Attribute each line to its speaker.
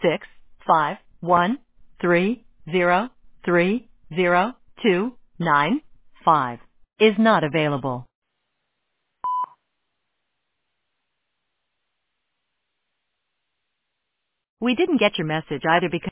Speaker 1: 651-303-0295 is not available. We didn't get your message either because